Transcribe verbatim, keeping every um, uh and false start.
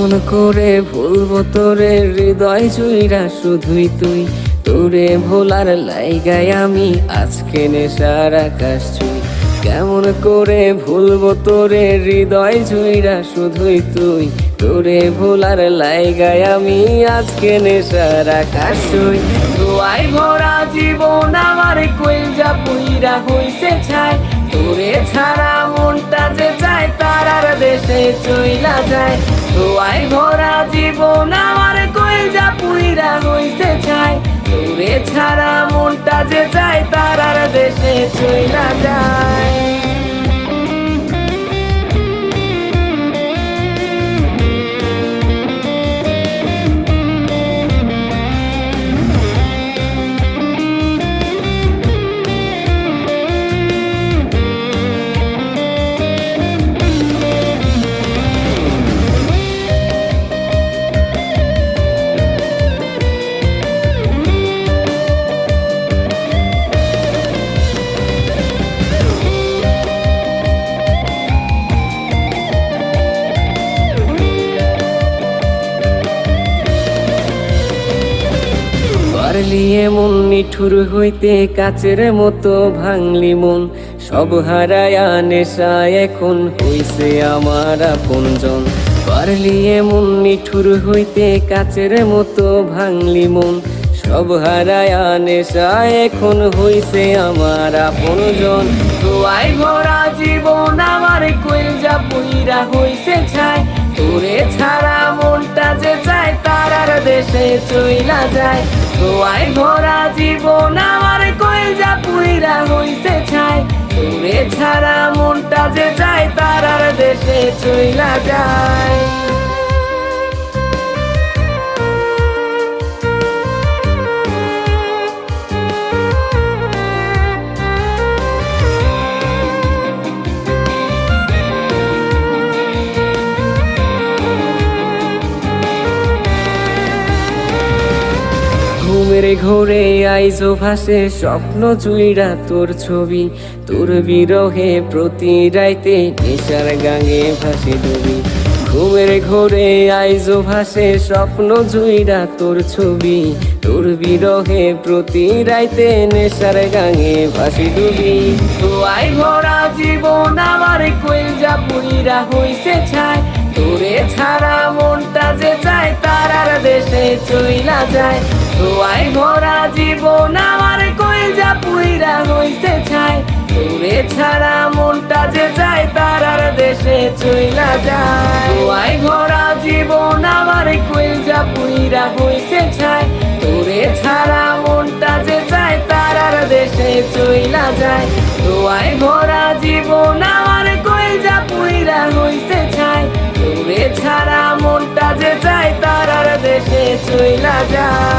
কেমন করে ভুলবো তোরে হৃদয় জুইরা শুধুই তুই, তোরে ভোলার লাইগায় আমি আজকে নেশার আকাশ ছুঁই। কেমন করে ভুলবো তোরে হৃদয় জুইরা শুধুই তুই, তোরে ভোলার লাইগায় আমি আজকে নেশার আকাশ ছুঁই। দোয়াই ভরা জীবন আমার কইলজা পুইরা হইছে ছাই, তোরে ছাড়া মনটা যে চায় তারার দেশে চইলা যায়। দোয়াই ভরা জীবন আমার কইলজা পুইরা হইছে ছাই, তোরে ছাড়া মনটা যে চায় তারার দেশে চইলা যায়। পারলি এমন নিঠুর হইতে কাচের মতো ভাঙলি মন, সব হারায়া নেশা এখন হইছে আমার আপনজন। পারলি এমন নিঠুর হইতে কাচের মতো ভাঙলি মন, সব হারায়া নেশা এখন হইছে আমার আপনজন। দোয়াই ভরা জীবন আমার কইলজা পুইরা হইছে ছাই, তোরে ছাড়া মনটা যে চায় তারার দেশে চইলা যায়। দোয়াই ভরা জীবন আমার কইলজা পুইরা হইছে ছাই, তোরে ছাড়া মনটা যে চায় তারার দেশে চইলা যায়। ঘুমের ঘোরে আইজো ভাসে স্বপ্ন জুইরা তোর ছবি, তোর বিরহে প্রতি রাইতে নেশার গাঙে ভাসে ডুবি। ঘুমের ঘোরে আইজো ভাসে স্বপ্ন জুইরা তোর ছবি, তোর বিরহে প্রতি রাইতে নেশার গাঙে ভাসে ডুবি। দোয়াই ভরা জীবন আমার কইলজা পুইরা হইছে ছাই, তোরে ছাড়া মনটা যে চায় তারার দেশে চইলা যায়। দোয়াই ভরা জীবন আমার কইলজা পুইরা হইছে ছাই, তোরে ছাড়া মনটা যে চায় তারার দেশে চইলা যায়। দোয়াই ভরা জীবন আমার কইলজা পুইরা হইছে ছাই, তোরে ছাড়া মনটা যে চায় তারার দেশে চইলা যায়। দোয়াই ভরা জীবন আমার কইলজা পুইরা হইছে ছাই, তোরে ছাড়া মনটা যে চায় তারার দেশে চইলা যায়।